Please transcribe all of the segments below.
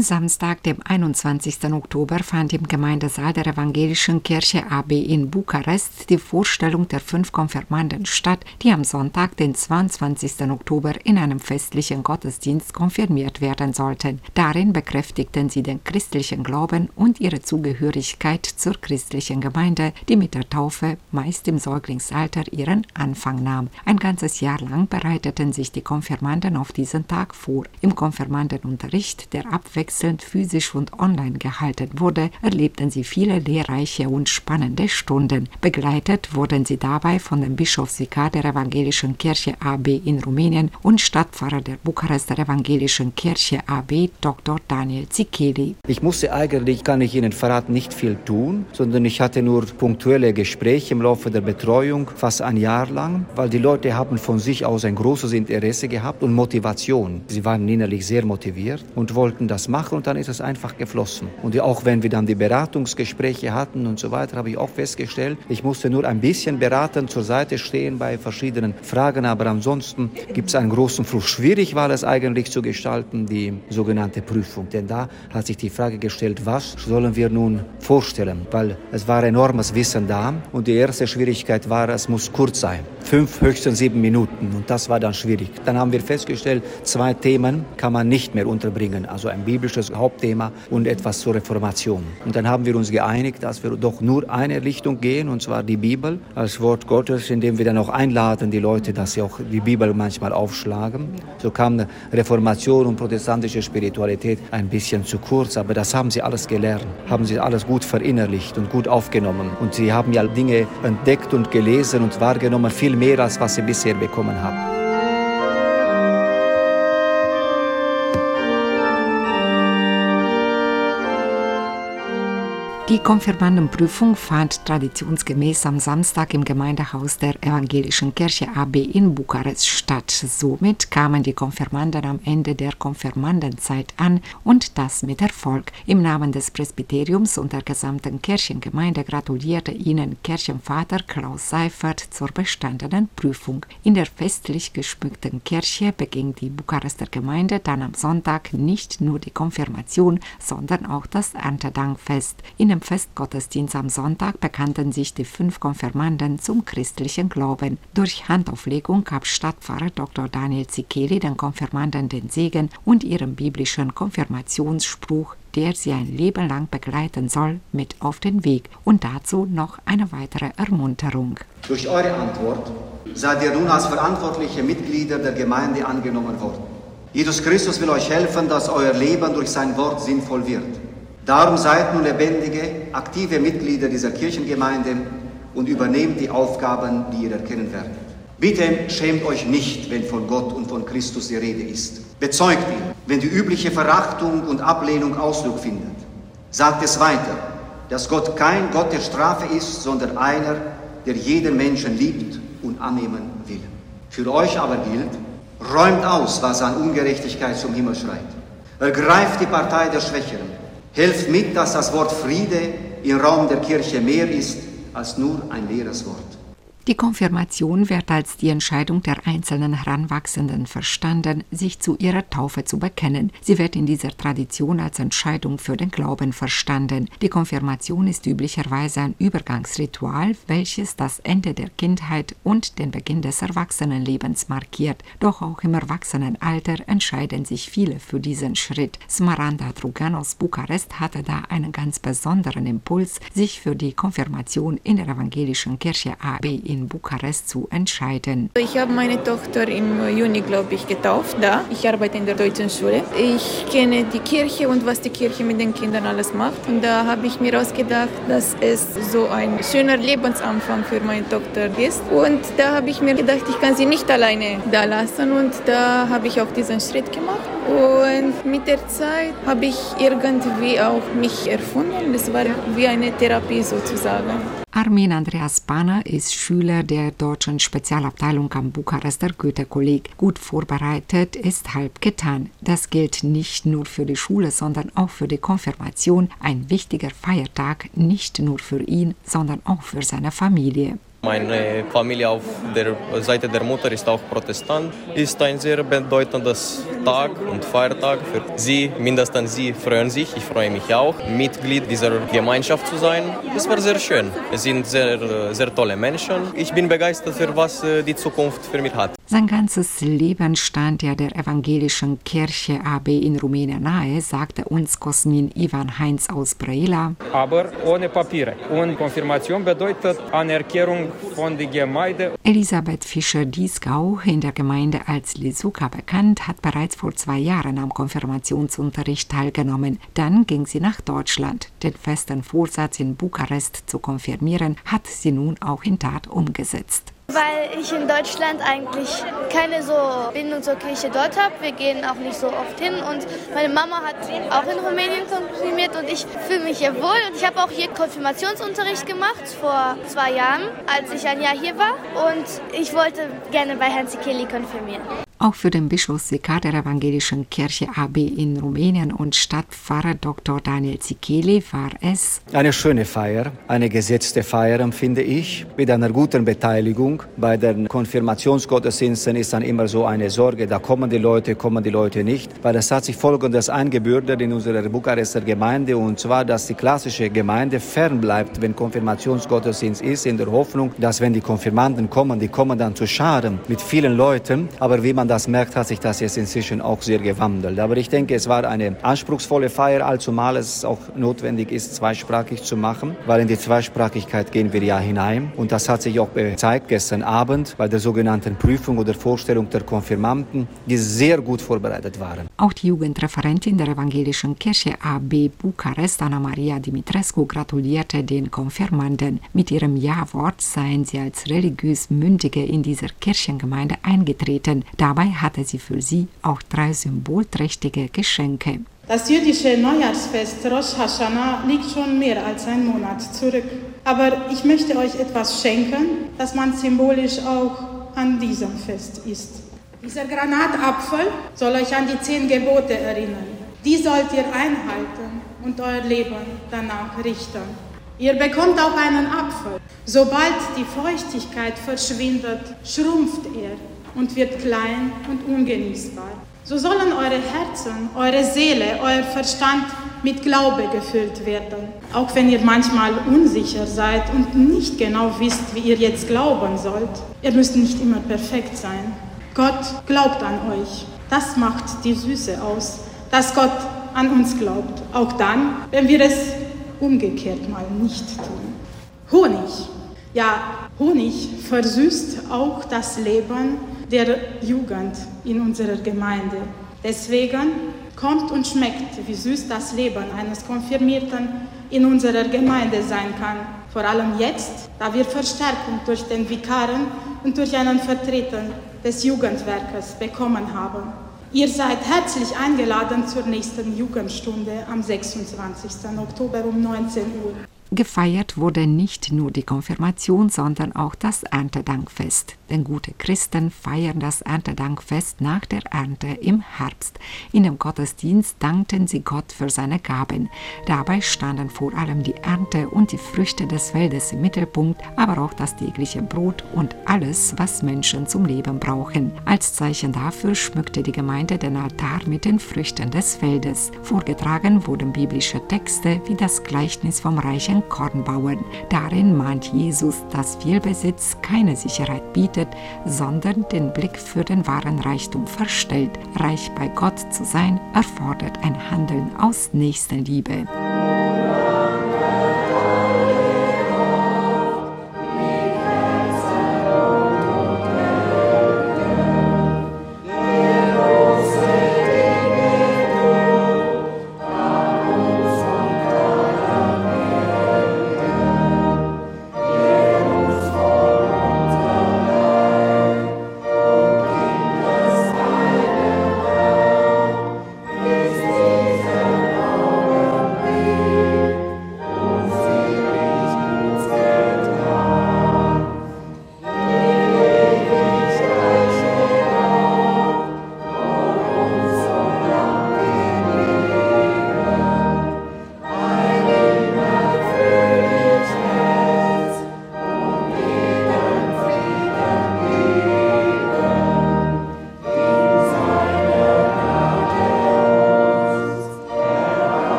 Am Samstag, dem 21. Oktober, fand im Gemeindesaal der Evangelischen Kirche AB in Bukarest die Vorstellung der 5 Konfirmanden statt, die am Sonntag, den 22. Oktober, in einem festlichen Gottesdienst konfirmiert werden sollten. Darin bekräftigten sie den christlichen Glauben und ihre Zugehörigkeit zur christlichen Gemeinde, die mit der Taufe meist im Säuglingsalter ihren Anfang nahm. Ein ganzes Jahr lang bereiteten sich die Konfirmanden auf diesen Tag vor. Im Konfirmandenunterricht, der abwechselnd physisch und online gehalten wurde, erlebten sie viele lehrreiche und spannende Stunden. Begleitet wurden sie dabei von dem Bischofsvikar der Evangelischen Kirche AB in Rumänien und Stadtpfarrer der Bukarester Evangelischen Kirche AB, Dr. Daniel Cikeli. Ich musste eigentlich, kann ich Ihnen verraten, nicht viel tun, sondern ich hatte nur punktuelle Gespräche im Laufe der Betreuung, fast ein Jahr lang, weil die Leute haben von sich aus ein großes Interesse gehabt und Motivation. Sie waren innerlich sehr motiviert und wollten das machen und dann ist es einfach geflossen. Und auch wenn wir dann die Beratungsgespräche hatten und so weiter, habe ich auch festgestellt, ich musste nur ein bisschen beratend zur Seite stehen bei verschiedenen Fragen, aber ansonsten gibt es einen großen Fluss. Schwierig war es eigentlich zu gestalten, die sogenannte Prüfung, denn da hat sich die Frage gestellt, was sollen wir nun vorstellen, weil es war enormes Wissen da und die erste Schwierigkeit war, es muss kurz sein, 5, höchstens 7 Minuten und das war dann schwierig. Dann haben wir festgestellt, 2 Themen kann man nicht mehr unterbringen, also ein biblisches Hauptthema und etwas zur Reformation. Und dann haben wir uns geeinigt, dass wir doch nur eine Richtung gehen, und zwar die Bibel als Wort Gottes, indem wir dann auch einladen, die Leute, dass sie auch die Bibel manchmal aufschlagen. So kam Reformation und protestantische Spiritualität ein bisschen zu kurz, aber das haben sie alles gelernt, haben sie alles gut verinnerlicht und gut aufgenommen. Und sie haben ja Dinge entdeckt und gelesen und wahrgenommen, viel mehr, als was sie bisher bekommen haben. Die Konfirmandenprüfung fand traditionsgemäß am Samstag im Gemeindehaus der Evangelischen Kirche AB in Bukarest statt. Somit kamen die Konfirmanden am Ende der Konfirmandenzeit an und das mit Erfolg. Im Namen des Presbyteriums und der gesamten Kirchengemeinde gratulierte ihnen Kirchenvater Klaus Seifert zur bestandenen Prüfung. In der festlich geschmückten Kirche beging die Bukarester Gemeinde dann am Sonntag nicht nur die Konfirmation, sondern auch das Erntedankfest. In dem Festgottesdienst am Sonntag bekannten sich die 5 Konfirmanden zum christlichen Glauben. Durch Handauflegung gab Stadtpfarrer Dr. Daniel Cikeli den Konfirmanden den Segen und ihren biblischen Konfirmationsspruch, der sie ein Leben lang begleiten soll, mit auf den Weg. Und dazu noch eine weitere Ermunterung. Durch eure Antwort seid ihr nun als verantwortliche Mitglieder der Gemeinde angenommen worden. Jesus Christus will euch helfen, dass euer Leben durch sein Wort sinnvoll wird. Darum seid nun lebendige, aktive Mitglieder dieser Kirchengemeinde und übernehmt die Aufgaben, die ihr erkennen werdet. Bitte schämt euch nicht, wenn von Gott und von Christus die Rede ist. Bezeugt ihn, wenn die übliche Verachtung und Ablehnung Ausdruck findet. Sagt es weiter, dass Gott kein Gott der Strafe ist, sondern einer, der jeden Menschen liebt und annehmen will. Für euch aber gilt, räumt aus, was an Ungerechtigkeit zum Himmel schreit. Ergreift die Partei der Schwächeren. Helft mit, dass das Wort Friede im Raum der Kirche mehr ist als nur ein leeres Wort. Die Konfirmation wird als die Entscheidung der einzelnen Heranwachsenden verstanden, sich zu ihrer Taufe zu bekennen. Sie wird in dieser Tradition als Entscheidung für den Glauben verstanden. Die Konfirmation ist üblicherweise ein Übergangsritual, welches das Ende der Kindheit und den Beginn des Erwachsenenlebens markiert. Doch auch im Erwachsenenalter entscheiden sich viele für diesen Schritt. Smaranda Drugan aus Bukarest hatte da einen ganz besonderen Impuls, sich für die Konfirmation in der Evangelischen Kirche AB in Bukarest zu entscheiden. Ich habe meine Tochter im Juni, glaube ich, getauft. Da. Ich arbeite in der deutschen Schule. Ich kenne die Kirche und was die Kirche mit den Kindern alles macht. Und da habe ich mir ausgedacht, dass es so ein schöner Lebensanfang für meine Tochter ist. Und da habe ich mir gedacht, ich kann sie nicht alleine da lassen. Und da habe ich auch diesen Schritt gemacht. Und mit der Zeit habe ich irgendwie auch mich erfunden. Es war wie eine Therapie sozusagen. Armin Andreas Banner ist Schüler der deutschen Spezialabteilung am Bukarester Goethe-Kolleg. Gut vorbereitet ist halb getan. Das gilt nicht nur für die Schule, sondern auch für die Konfirmation. Ein wichtiger Feiertag, nicht nur für ihn, sondern auch für seine Familie. Meine Familie auf der Seite der Mutter ist auch Protestant. Ist ein sehr bedeutendes Tag und Feiertag für sie. Mindestens sie freuen sich. Ich freue mich auch, Mitglied dieser Gemeinschaft zu sein. Es war sehr schön. Es sind sehr tolle Menschen. Ich bin begeistert für was die Zukunft für mich hat. Sein ganzes Leben stand er der evangelischen Kirche AB in Rumänien nahe, sagte uns Cosmin Ivan Heinz aus Brăila. Aber ohne Papiere. Und Konfirmation bedeutet Anerkennung von der Gemeinde. Elisabeth Fischer-Dieskau, in der Gemeinde als Lesuka bekannt, hat bereits vor 2 Jahren am Konfirmationsunterricht teilgenommen. Dann ging sie nach Deutschland. Den festen Vorsatz, in Bukarest zu konfirmieren, hat sie nun auch in Tat umgesetzt. Weil ich in Deutschland eigentlich keine so Bindung zur Kirche dort habe. Wir gehen auch nicht so oft hin und meine Mama hat auch in Rumänien konfirmiert und ich fühle mich hier wohl. Und ich habe auch hier Konfirmationsunterricht gemacht vor 2 Jahren, als ich ein Jahr hier war. Und ich wollte gerne bei Herrn Sikeli konfirmieren. Auch für den Bischofsvikar der Evangelischen Kirche AB in Rumänien und Stadtpfarrer Dr. Daniel Sikeli war es eine schöne Feier, eine gesetzte Feier, empfinde ich, mit einer guten Beteiligung. Bei den Konfirmationsgottesdiensten ist dann immer so eine Sorge, da kommen die Leute nicht, weil es hat sich Folgendes eingebürgert in unserer Bukarester Gemeinde, und zwar, dass die klassische Gemeinde fernbleibt, wenn Konfirmationsgottesdienst ist, in der Hoffnung, dass wenn die Konfirmanden kommen, die kommen dann zu Scharen mit vielen Leuten, aber wie man das merkt, hat sich das jetzt inzwischen auch sehr gewandelt. Aber ich denke, es war eine anspruchsvolle Feier, allzumal es auch notwendig ist, zweisprachig zu machen, weil in die Zweisprachigkeit gehen wir ja hinein. Und das hat sich auch gezeigt gestern Abend bei der sogenannten Prüfung oder Vorstellung der Konfirmanden, die sehr gut vorbereitet waren. Auch die Jugendreferentin der Evangelischen Kirche AB Bukarest, Anna Maria Dimitrescu, gratulierte den Konfirmanden. Mit ihrem Ja-Wort seien sie als religiös Mündige in dieser Kirchengemeinde eingetreten. Dabei hatte sie für sie auch 3 symbolträchtige Geschenke. Das jüdische Neujahrsfest Rosh Hashanah liegt schon mehr als einen Monat zurück. Aber ich möchte euch etwas schenken, das man symbolisch auch an diesem Fest isst. Dieser Granatapfel soll euch an die 10 Gebote erinnern. Die sollt ihr einhalten und euer Leben danach richten. Ihr bekommt auch einen Apfel. Sobald die Feuchtigkeit verschwindet, schrumpft er und wird klein und ungenießbar. So sollen eure Herzen, eure Seele, euer Verstand mit Glaube gefüllt werden. Auch wenn ihr manchmal unsicher seid und nicht genau wisst, wie ihr jetzt glauben sollt. Ihr müsst nicht immer perfekt sein. Gott glaubt an euch. Das macht die Süße aus, dass Gott an uns glaubt. Auch dann, wenn wir es umgekehrt mal nicht tun. Honig. Ja, Honig versüßt auch das Leben der Jugend in unserer Gemeinde. Deswegen kommt und schmeckt, wie süß das Leben eines Konfirmierten in unserer Gemeinde sein kann. Vor allem jetzt, da wir Verstärkung durch den Vikaren und durch einen Vertreter des Jugendwerkes bekommen haben. Ihr seid herzlich eingeladen zur nächsten Jugendstunde am 26. Oktober um 19 Uhr. Gefeiert wurde nicht nur die Konfirmation, sondern auch das Erntedankfest. Denn gute Christen feiern das Erntedankfest nach der Ernte im Herbst. In dem Gottesdienst dankten sie Gott für seine Gaben. Dabei standen vor allem die Ernte und die Früchte des Feldes im Mittelpunkt, aber auch das tägliche Brot und alles, was Menschen zum Leben brauchen. Als Zeichen dafür schmückte die Gemeinde den Altar mit den Früchten des Feldes. Vorgetragen wurden biblische Texte wie das Gleichnis vom reichen Kornbauern. Darin mahnt Jesus, dass Vielbesitz keine Sicherheit bietet, sondern den Blick für den wahren Reichtum verstellt. Reich bei Gott zu sein, erfordert ein Handeln aus Nächstenliebe.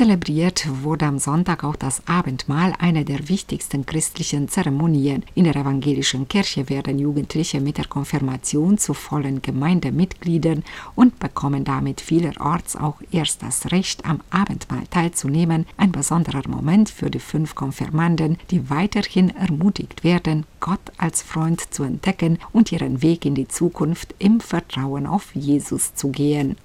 Zelebriert wurde am Sonntag auch das Abendmahl, eine der wichtigsten christlichen Zeremonien. In der evangelischen Kirche werden Jugendliche mit der Konfirmation zu vollen Gemeindemitgliedern und bekommen damit vielerorts auch erst das Recht, am Abendmahl teilzunehmen. Ein besonderer Moment für die 5 Konfirmanden, die weiterhin ermutigt werden, Gott als Freund zu entdecken und ihren Weg in die Zukunft im Vertrauen auf Jesus zu gehen.